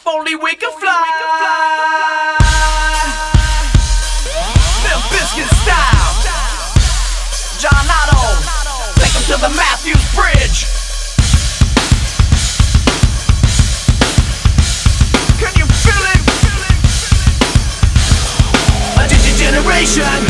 If only we could fly. Limp Bizkit style. John Otto, take him to the Matthews Bridge. Can you feel it? A generation.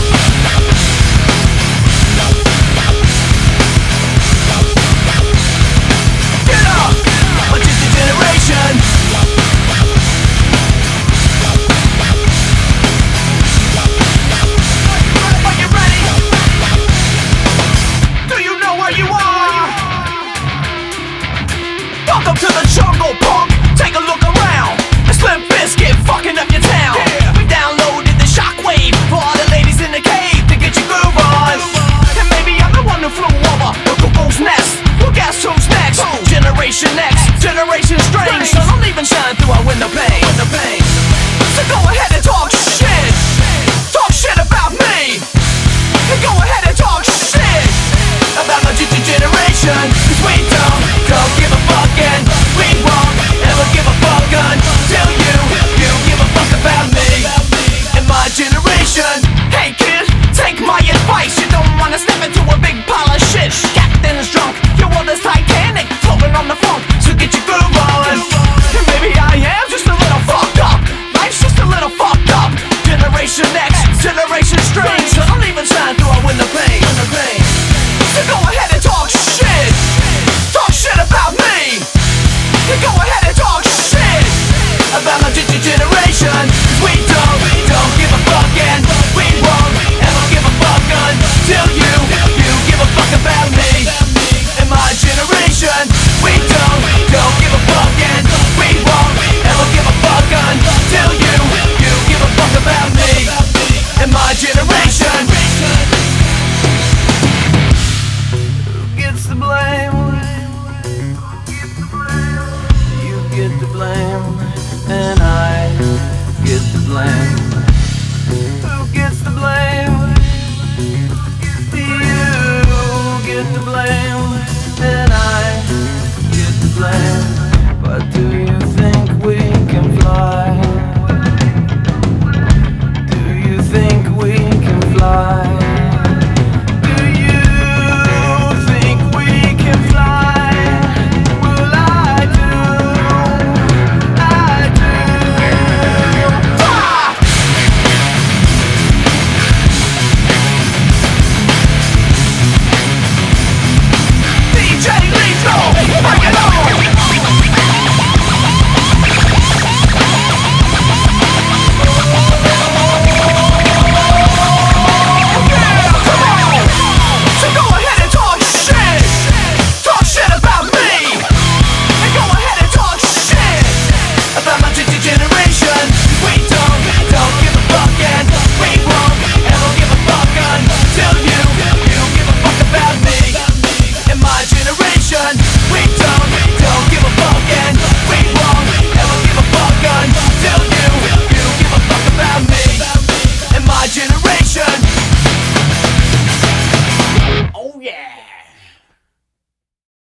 Welcome to the jungle, punk. Take a look around. It's Limp Bizkit fucking up your town. We downloaded the shockwave for all the ladies in the cave to get your groove on. And maybe I'm the one who flew over the cuckoo's nest. Well, guess who's next? Generation X, Generation Strange. So don't even shine through our window pane. So go ahead and talk shit. Talk shit about me. And go ahead and talk shit about my generation. 'Cause we don't give a fuck, and we won't ever give a fuck until you give a fuck about me and my generation. Hey kid, take my advice. You don't wanna step into a big pile of shit. Captain's drunk, your world is Titanic, floating on the funk, so get your groove on. And maybe I am just a little fucked up. Life's just a little fucked up. Generation X, Generation Strange. So don't even shine through our window pane. So go ahead and talk shit. Talk shit about me. You go ahead and talk shit about my generation. 'Cause we don't give a fuck, and we won't ever give a fuck until you give a fuck about me and my generation. We don't give a fuck, and we won't ever give a fuck until you give a fuck about me and my generation. Who gets the blame? You get the blame, and